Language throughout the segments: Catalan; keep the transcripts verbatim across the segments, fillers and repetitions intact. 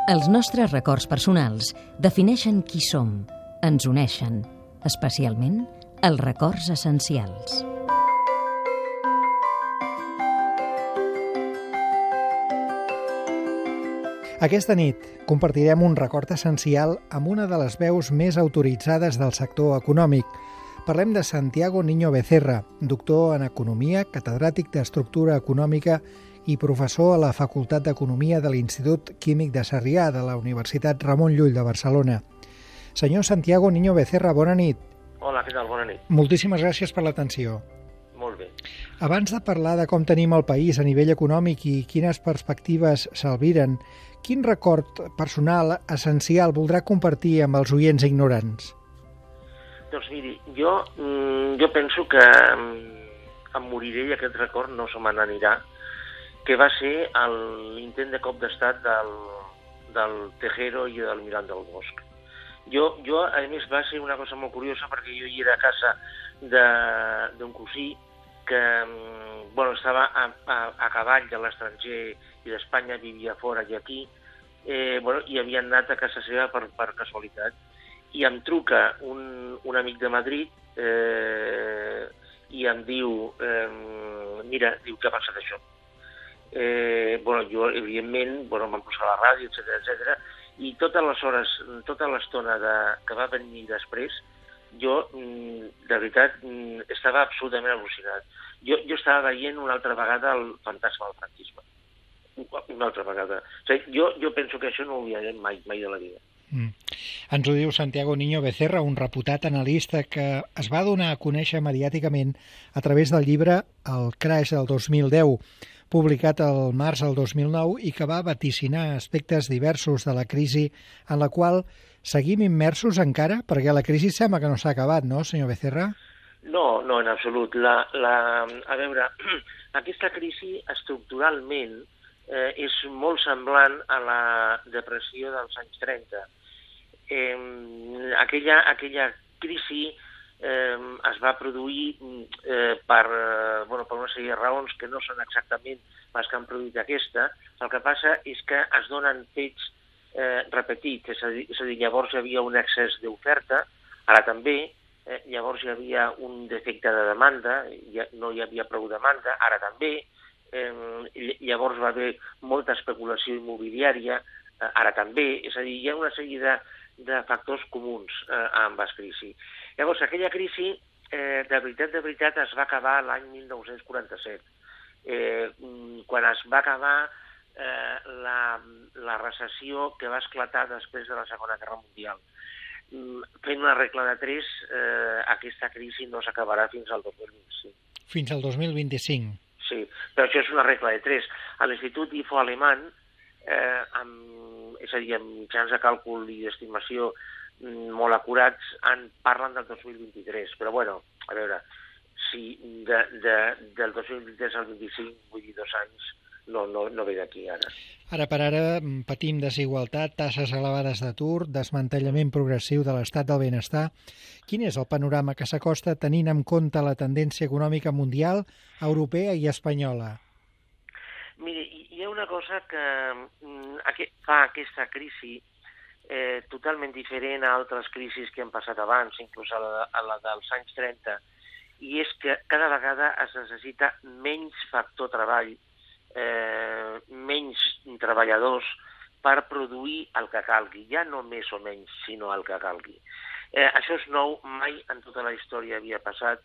Els nostres records personals defineixen qui som, ens uneixen, especialment els records essencials. Aquesta nit compartirem un record essencial amb una de les veus més autoritzades del sector econòmic. Parlem de Santiago Niño Becerra, doctor en Economia, catedràtic d'Estructura Econòmica i professor a la Facultat d'Economia de l'Institut Químic de Sarrià de la Universitat Ramon Llull de Barcelona. Senyor Santiago Niño Becerra, bona nit. Hola, què tal? Bona nit. Moltíssimes gràcies per l'atenció. Molt bé. Abans de parlar de com tenim el país a nivell econòmic i quines perspectives s'albiren, quin record personal essencial voldrà compartir amb els oients ignorants? Doncs miri, jo, jo penso que em moriré i aquest record no se me n'anirà, que va ser l'intent de cop d'estat del, del Tejero i del Miran del Bosch. Jo, jo, a més, va ser una cosa molt curiosa perquè jo hi era a casa d'un cosí que bueno, estava a, a, a cavall de l'estranger i d'Espanya, vivia fora i aquí, eh, bueno, i havien anat a casa seva per, per casualitat. I em truca un, un amic de Madrid eh, i em diu, eh, mira, diu, què ha passat això? Eh, bueno, jo, evidentment, bueno, em vam posar a la ràdio, etcètera, etcètera, i totes les hores, tota l'estona de, que va venir després, jo, de veritat, estava absolutament al·lucinat. Jo, jo estava veient una altra vegada el fantasma del franquisme. Una altra vegada. O sigui, jo, jo penso que això no ho oblidarem mai, mai de la vida. Mm. Ens ho diu Santiago Niño Becerra, un reputat analista que es va donar a conèixer mediàticament a través del llibre El Crash del dos mil deu, publicat el març del dos mil nou i que va vaticinar aspectes diversos de la crisi en la qual seguim immersos encara, perquè la crisi sembla que no s'ha acabat, no, senyor Becerra? No, no, en absolut. La, la, a veure, aquesta crisi estructuralment eh, és molt semblant a la depressió dels anys trenta. Eh, aquella, aquella crisi eh, es va produir eh, per, eh, bueno, per una sèrie de raons que no són exactament les que han produït aquesta. El que passa és que es donen fets eh, repetits, és a dir, és a dir, llavors hi havia un excés d'oferta, ara també, eh, llavors hi havia un defecte de demanda, ja no hi havia prou demanda, ara també, eh, llavors va haver molta especulació immobiliària, eh, ara també, és a dir, hi ha una sèrie de, de factors comuns eh, amb la crisi. Llavors, aquella crisi, eh, de veritat, de veritat, es va acabar l'any mil nou-cents quaranta-set, eh, quan es va acabar eh, la, la recessió que va esclatar després de la Segona Guerra Mundial. Fent una regla de tres, eh, aquesta crisi no s'acabarà fins al dos mil vint-i-cinc. Fins al dos mil vint-i-cinc? Sí, però això és una regla de tres. A l'Institut Ifo alemany, eh, amb, és a dir, amb mitjans de càlcul i d'estimació molt acurats, en parlen del dos mil vint-i-tres, però bueno, a veure, si de, de, del dos mil vint-i-tres al vint-i-cinc, vull dir dos anys, no, no, no ve d'aquí ara. Ara per ara patim desigualtat, taxes elevades d'atur, desmantellament progressiu de l'estat del benestar. Quin és el panorama que s'acosta tenint en compte la tendència econòmica mundial, europea i espanyola? Miri, hi ha una cosa que fa aquesta crisi eh, totalment diferent a altres crisis que han passat abans, inclús a la, a la dels anys trenta, i és que cada vegada es necessita menys factor treball, eh, menys treballadors per produir el que calgui, ja no més o menys, sinó el que calgui. Eh, això és nou, mai en tota la història havia passat.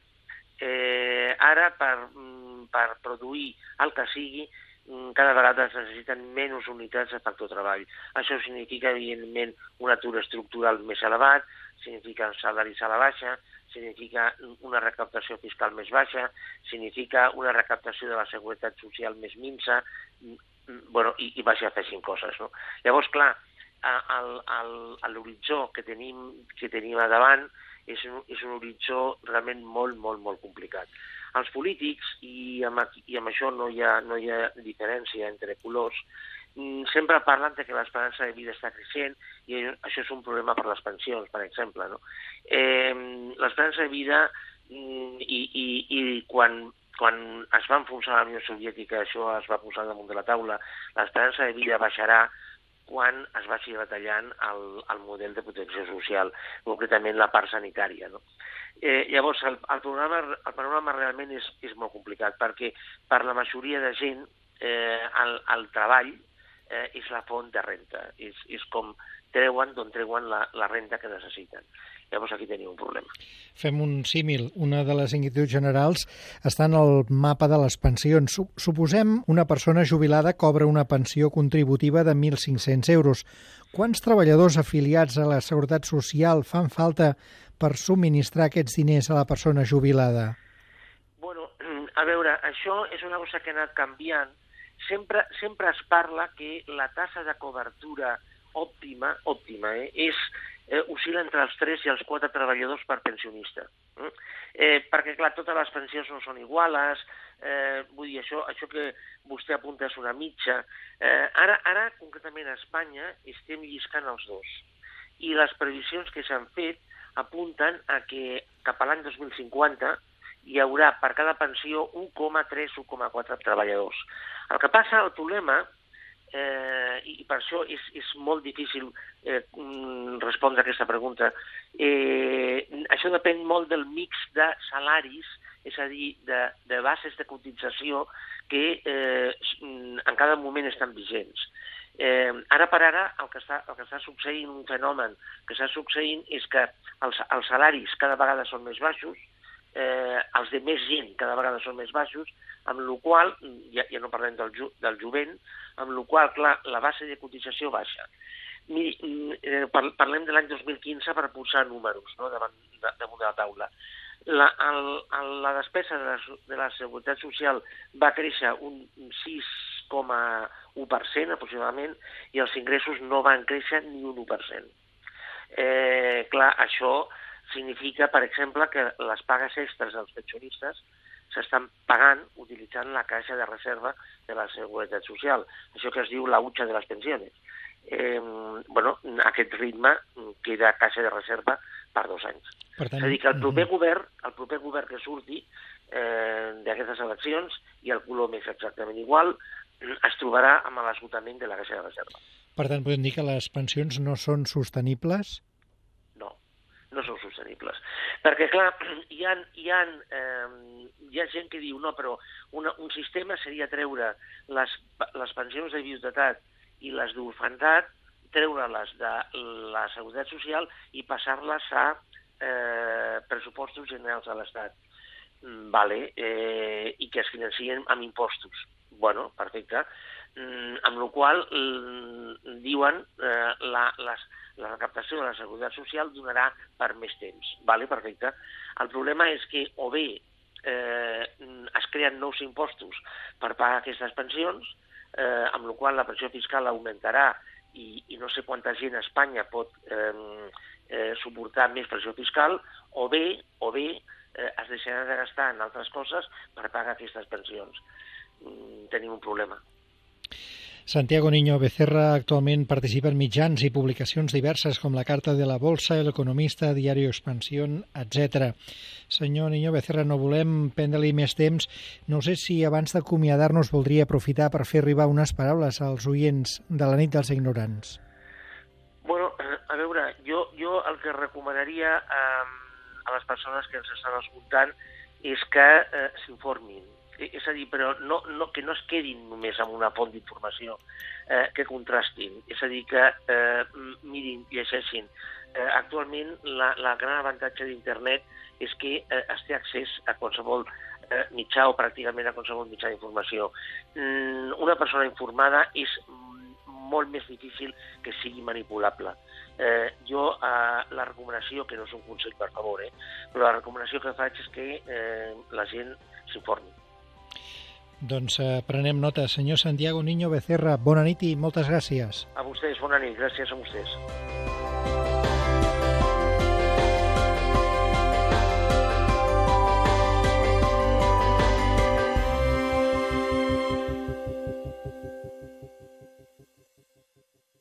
Eh, ara, per, per produir el que sigui, cada vegada es necessiten menys unitats de factor treball. Això significa, evidentment, un atur estructural més elevat, significa salaris a la baixa, significa una recaptació fiscal més baixa, significa una recaptació de la seguretat social més minsa, bueno, i, i vaja, fessin coses, no? Llavors, clar, l'horitzó que tenim, que tenim a davant és un, és un horitzó realment molt, molt, molt complicat. Els polítics, i amb, i amb això no hi ha, no hi ha diferència entre colors, sempre parlen de que l'esperança de vida està creixent i això és un problema per les pensions, per exemple. No? Eh, l'esperança de vida i, i, i quan, quan es va enfonsar la Unió Soviètica, això es va posar damunt de la taula, l'esperança de vida baixarà quan es vagi retallant el, el model de protecció social, concretament la part sanitària, no? Eh, llavors, el, el, programa, el panorama realment és, és molt complicat, perquè per la majoria de gent eh, el, el treball eh, és la font de renta, és, és com treuen d'on treuen la, la renta que necessiten. Llavors aquí tenim un problema. Fem un símil. Una de les inquietuds generals està en el mapa de les pensions. Suposem una persona jubilada cobra una pensió contributiva de mil cinc-cents euros. Quants treballadors afiliats a la Seguretat Social fan falta per subministrar aquests diners a la persona jubilada? Bueno, a veure, això és una cosa que ha anat canviant. Sempre, sempre es parla que la tassa de cobertura òptima, òptima eh, és Eh, oscil·la entre els tres i els quatre treballadors per pensionista. Eh? Eh, perquè, clar, totes les pensions no són iguales, eh, vull dir, això, això que vostè apunta és una mitja. Eh, ara, ara, concretament a Espanya, estem lliscant els dos. I les previsions que s'han fet apunten a que cap a l'any dos mil cinquanta hi haurà per cada pensió un coma tres o un coma quatre treballadors. El que passa, el problema, Eh, i per això és, és molt difícil eh, respondre a aquesta pregunta. Eh, això depèn molt del mix de salaris, és a dir, de, de bases de cotització que eh, en cada moment estan vigents. Eh, ara per ara el que està, el que està succeint, un fenomen que està succeint és que els, els salaris cada vegada són més baixos, eh, els de més gent cada vegada són més baixos, amb la qual, ja, ja no parlem del, ju, del jovent, amb la qual, clar, la base de cotització baixa. Miri, eh, parlem de l'any dos mil quinze per posar números, no?, davant, damunt de la taula. La, el, el, la despesa de la, de la Seguretat Social va créixer un sis coma u per cent aproximadament i els ingressos no van créixer ni un u per cent. Eh, clar, això significa, per exemple, que les pagues extres dels pensionistes s'estan pagant utilitzant la caixa de reserva de la Seguretat Social, això que es diu la hucha de les pensiones. Eh, bueno, aquest ritme queda a caixa de reserva per dos anys. Per tant, és a dir, que el proper uh-huh. govern, el proper govern que surti eh, d'aquestes eleccions, i el color més exactament igual, es trobarà amb l'esgotament de la caixa de reserva. Per tant, podem dir que les pensions no són sostenibles? No, no són sostenibles. Perquè, clar, hi ha, hi ha, eh, hi ha gent que diu no, però una, un sistema seria treure les, les pensions de viudetat i les d'orfandat, treure-les de la Seguretat Social i passar-les a eh, pressupostos generals de l'Estat. Vale, eh, i que es financien amb impostos. Bueno, perfecte. Mm, amb la qual mm, diuen eh, la, les, la recaptació de la Seguretat Social donarà per més temps. Vale, perfecte. El problema és que o bé eh, es creen nous impostos per pagar aquestes pensions, eh, amb la qual la pressió fiscal augmentarà i, i no sé quanta gent a Espanya pot eh, eh, suportar més pressió fiscal, o bé, o bé eh, es deixarà de gastar en altres coses per pagar aquestes pensions. Mm, tenim un problema. Santiago Niño Becerra actualment participa en mitjans i publicacions diverses com la Carta de la Bolsa, El Economista, Diario Expansión, etcètera. Senyor Niño Becerra, no volem prendre-li més temps. No sé si abans d'acomiadar-nos voldria aprofitar per fer arribar unes paraules als oients de la nit dels ignorants. Bueno, a veure, jo, jo el que recomanaria eh, a les persones que ens estan escoltant és que eh, s'informin. És a dir, però no, no, que no es quedin només amb una font d'informació, eh, que contrastin. És a dir, que eh, mirin, llegeixin. Eh, actualment, la, la gran avantatge d'Internet és que eh, es té accés a qualsevol eh, mitjà o pràcticament a qualsevol mitjà d'informació. Mm, una persona informada és molt més difícil que sigui manipulable. Eh, jo, eh, la recomanació, que no és un consell, per favor, eh, però la recomanació que faig és que eh, la gent s'informi. Doncs eh, prenem nota. Senyor Santiago Niño Becerra, bona nit i moltes gràcies. A vostès, bona nit. Gràcies a vostès.